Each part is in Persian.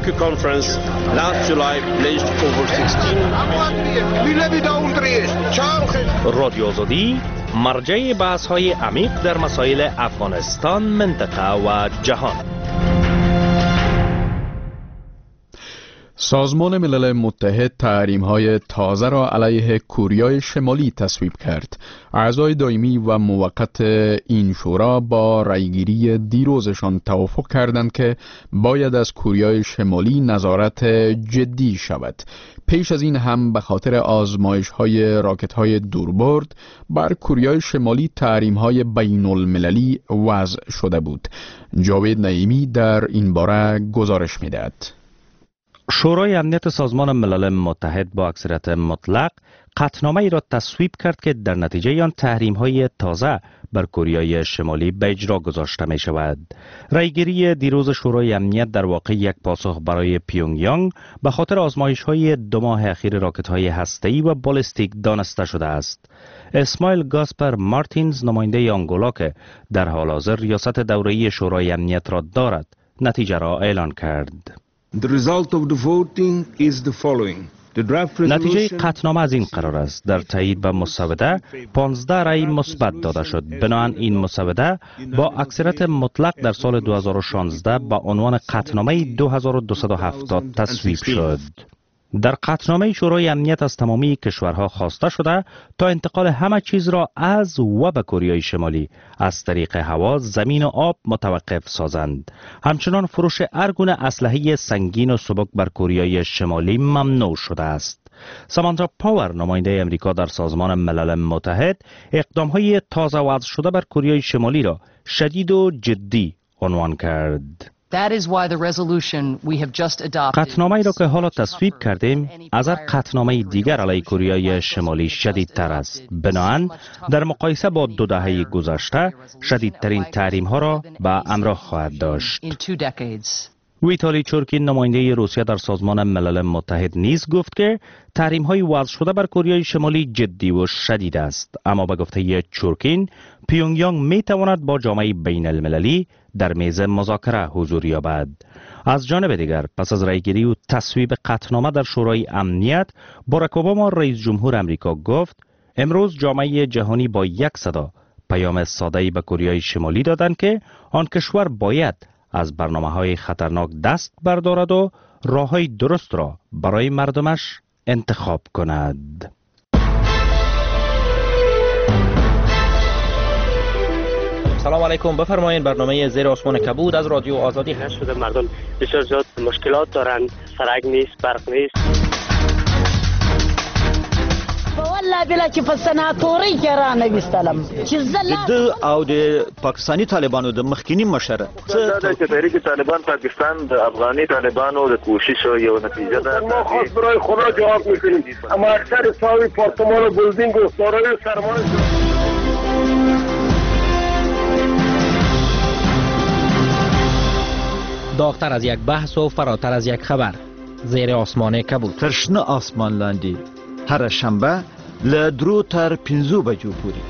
Turku conference last July pledged over 16 رادیو آزادی مرجع بحث‌های عمیق در مسائل افغانستان، منطقه و جهان. سازمان ملل متحد تحریم‌های تازه را علیه کوریای شمالی تصویب کرد. اعضای دائمی و موقت این شورا با رأیگیری دیروزشان توافق کردند که باید از کوریای شمالی نظارت جدی شود. پیش از این هم به خاطر آزمایش‌های راکت‌های دوربرد بر کوریای شمالی تحریم‌های بین‌المللی وضع شده بود. جاوید نعیمی در این باره گزارش می‌دهد. شورای امنیت سازمان ملل متحد با اکثریت مطلق قطعنامه ای را تصویب کرد که در نتیجه آن تحریم‌های تازه بر کوریای شمالی به اجرا گذاشته می شود. رأیگیری دیروز شورای امنیت در واقع یک پاسخ برای پیونگ یانگ به خاطر آزمایش‌های 2 ماه اخیر راکت‌های هسته‌ای و بالستیک دانسته شده است. اسماعیل گاسپر مارتینز، نماینده آنگولا که در حال حاضر ریاست دوره‌ای شورای امنیت را دارد، نتیجه را اعلان کرد. نتیجه قطعنامه از این قرار است: در تایید به مسوده 15 رأی مثبت داده شد. بنابراین این مسوده با اکثریت مطلق در سال 2016 با عنوان قطعنامه 2270 تصویب شد. در قطعنامه شورای امنیت از تمامی کشورها خواسته شده تا انتقال همه چیز را از و به کوریای شمالی از طریق هوا، زمین و آب متوقف سازند. همچنان فروش هر گونه اسلحه سنگین و سبک بر کوریای شمالی ممنوع شده است. سامانترا پاور، نماینده امریکا در سازمان ملل متحد، اقدام‌های تازه وضع شده بر کوریای شمالی را شدید و جدی عنوان کرد. قطعنامه‌ای را که حالا تصویب کردیم از هر قطعنامه دیگر علیه کوریای شمالی شدیدتر است. بنابراین در مقایسه با 2 دهه گذشته شدیدترین تحریم‌ها را به همراه خواهد داشت. ویتالی چورکین، نماینده روسیه در سازمان ملل متحد، نیز گفت که تحریم‌های وضع شده بر کوریای شمالی جدی و شدید است. اما به گفته چورکین، پیونگ یانگ می‌تواند با جامعه بین المللی در میز مذاکره حضور یابد. از جانب دیگر، پس از رأیگیری و تصویب قطعنامه در شورای امنیت، باراک اوباما رئیس جمهور امریکا گفت امروز جامعه جهانی با یک صدا پیام ساده‌ای به کوریای شمالی دادند که آن کشور باید از برنامه‌های خطرناک دست بردارد و راه‌های درست را برای مردمش انتخاب کند. سلام علیکم، بفرمایید. برنامه زیر آسمان کبود از رادیو آزادی هست. شده مردم بسیار زیاد مشکلات دارند، سرک نیست، برق نیست. والله بلا چې په سناتوري کې را نوستلم چې د او د پاکستانی طالبانو د مخکینی مشر چې تحریک طالبان پاکستان د افغاني طالبانو د کوشش یو نتیجه ده. ما خاص برای خدا جواب میکنیم. اما اکثر ساوی پارتمان و بلدینگ و سارای سرمایه داغتر از یک بحث و فراتر از یک خبر. زیر آسمان کبود. ترشنه آسمان لاندی هر شنبه له 2 تر 5 بجو پوری.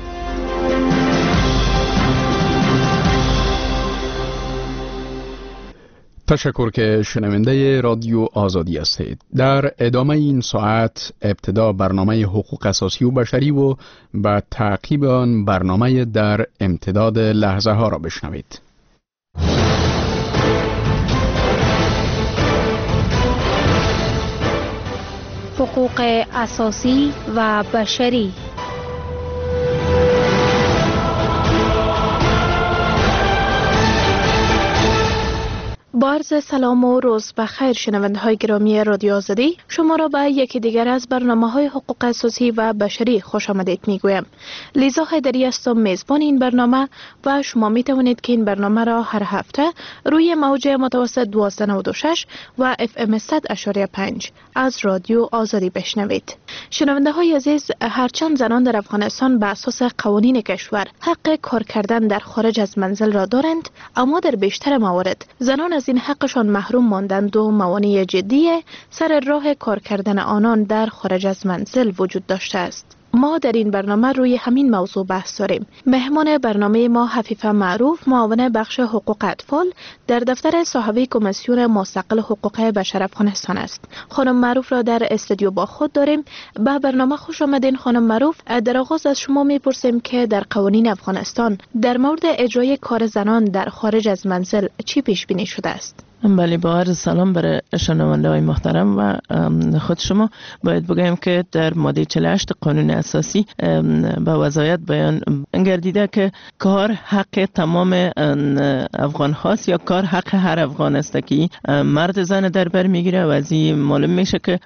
تشکر که شنونده رادیو آزادی هستید. در ادامه این ساعت ابتدا برنامه حقوق اساسی و بشری و بعد تعقیب آن برنامه در امتداد لحظه ها را بشنوید. حقوق اساسی و بشری. با عرض سلام و روز بخیر شنونده های گرامی رادیو آزادی، شما را به یکی دیگر از برنامه های حقوق اساسی و بشری خوش آمدید می گویم. لیزا حیدری هستم، میزبان این برنامه و شما می توانید که این برنامه را هر هفته روی موج متوسط 1296 و FM 100.5 از رادیو آزادی بشنوید. شنونده های عزیز، هرچند زنان در افغانستان به اساس قوانین کشور حق کار کردن در خارج از منزل را دارند، اما در بیشتر موارد زنان از این حقشان محروم ماندند و موانع جدی سر راه کار کردن آنان در خارج از منزل وجود داشته است. ما در این برنامه روی همین موضوع بحث داریم. مهمان برنامه ما حفیفه معروف، معاون بخش حقوق اطفال در دفتر صاحب کمیسیون مستقل حقوق بشر افغانستان است. خانم معروف را در استودیو با خود داریم. به برنامه خوش آمدین خانم معروف. در آغاز از شما میپرسیم که در قوانین افغانستان در مورد اجرای کار زنان در خارج از منزل چی پیش بینی شده است؟ بله، با عرض سلام برای شنونده های محترم و خود شما. باید بگویم که در ماده 48 قانون اساسی به وضاحت بیان گردیده که کار حق تمام افغان هاست یا کار حق هر افغان است که مرد زن در بر میگیره و از این معلوم میشه که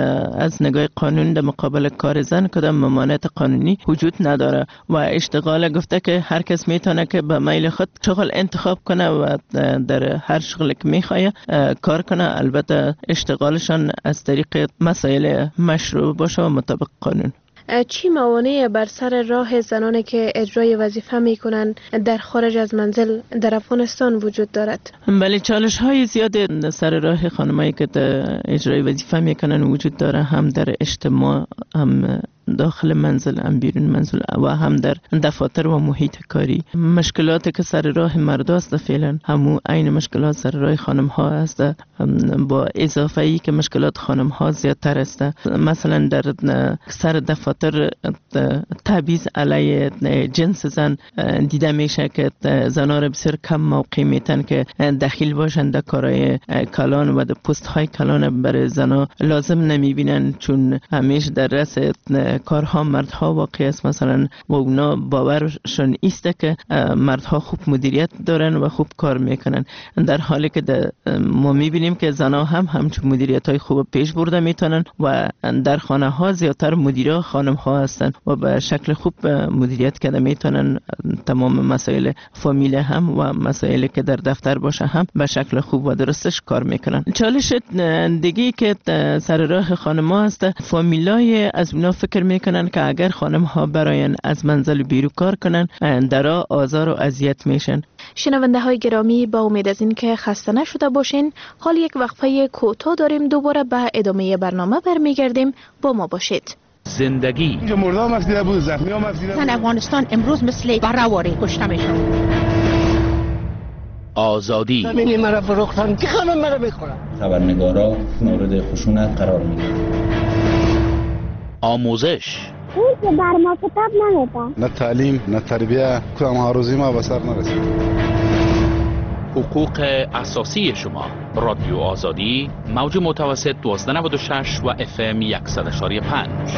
از نگاه قانون در مقابل کار زن کدام ممانعت قانونی وجود نداره و اشتغال گفته که هر کس میتونه که به میل خود شغل انتخاب کنه و در هر شغلی که میخواه کار کنه، البته اشتغالشان از طریق مسائل مشروع باشه و مطابق قانون. چی موانع بر سر راه زنانی که اجرای وظیفه میکنن در خارج از منزل در افغانستان وجود دارد؟ بله، چالش های زیاد سر راه خانمایی که اجرای وظیفه میکنن وجود داره، هم در اجتماع، هم داخل منزل، هم بیرون منزل و هم در دفاتر و محیط کاری. مشکلاتی که سر راه مرد است فعلا همو عین مشکلات سر راه خانم ها است، با اضافه ای که مشکلات خانم ها زیادتر است. مثلا در سر دفاتر تبعیض علیه جنس زن دیده میشه که زنها را بسیار کم موقع میتن که دخیل باشند در کارهای کلان و در پست های کلان برای زنها لازم نمیبینن، چون همیشه در رأس کارها مردها واقع است مثلا و اونا باورشون ایسته که مردها خوب مدیریت دارن و خوب کار میکنن، در حالی که ما میبینیم که زنها هم همچون مدیریت های خوب پیش برده میتونن و در خانه ها زیادتر مدیرا خانم ها هستن و به شکل خوب مدیریت کرده میتونن تمام مسائل فامیل هم و مسائلی که در دفتر باشه هم به شکل خوب و درستش کار میکنن. چالش دیگه که سر راه خانم ها هست، فامیلای از اونا فکر میکنن که اگر خانم ها براین از منزل بیرون کار کنن درا آزار و اذیت میشن. شنونده های گرامی، با امید از این که خسته نشده باشین، حال یک وقفه کوتاه داریم، دوباره به ادامه برنامه برمیگردیم. با ما باشید. زندگی زن افغانستان امروز مثل برآوری کشته میشن. آزادی زمین مرا فروختن که خانم مرا بخورن. خبرنگارا مورد خشونت قرار میگیرن. آموزش اون که بر ما کتاب نمیده، نه تعلیم نه تربیه، کدام هاروزی ما به سر نرسید. حقوق اساسی شما. رادیو آزادی، موج متوسط 1296 و FM 100.5.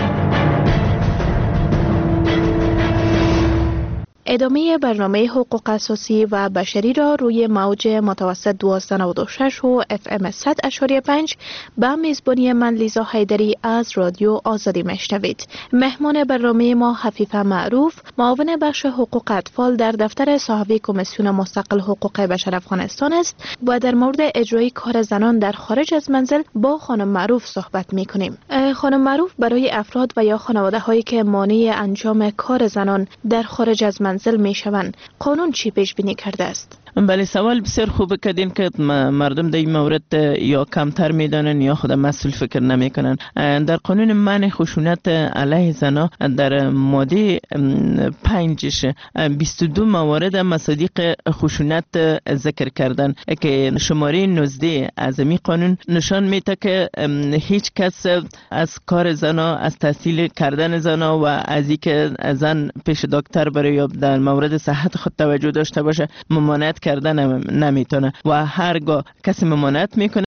ادامه برنامه حقوق اساسی و بشری را روی موج متوسط 1296 و FM 100.5 به میزبانی من لیزا حیدری از رادیو آزادی میشنوید. مهمان برنامه ما حفیفه معروف، معاون بخش حقوق اطفال در دفتر صاحب کمیسیون مستقل حقوق بشر افغانستان است و در مورد اجرای کار زنان در خارج از منزل با خانم معروف صحبت میکنیم. خانم معروف، برای افراد و یا خانواده هایی که مانع انجام کار زنان در خارج از منزل میشوند، قانون چی پیش بینی کرده است؟ بله، سوال بسیار خوبه کردین که مردم در این مورد یا کمتر میدانن یا خود مسئول فکر نمیکنن. در قانون منع خشونت علیه زنان در ماده 5 22 موارد مصادیق خشونت ذکر کردن که شماره 19 از این قانون نشان میده که هیچ کس از کار زنا، از تحصیل کردن زنا و از اینکه زن پیش دکتر برای در مورد صحت خود توجه داشته باشه ممانعت کردن نمیتونه و هرگاه کسی ممانعت میکنه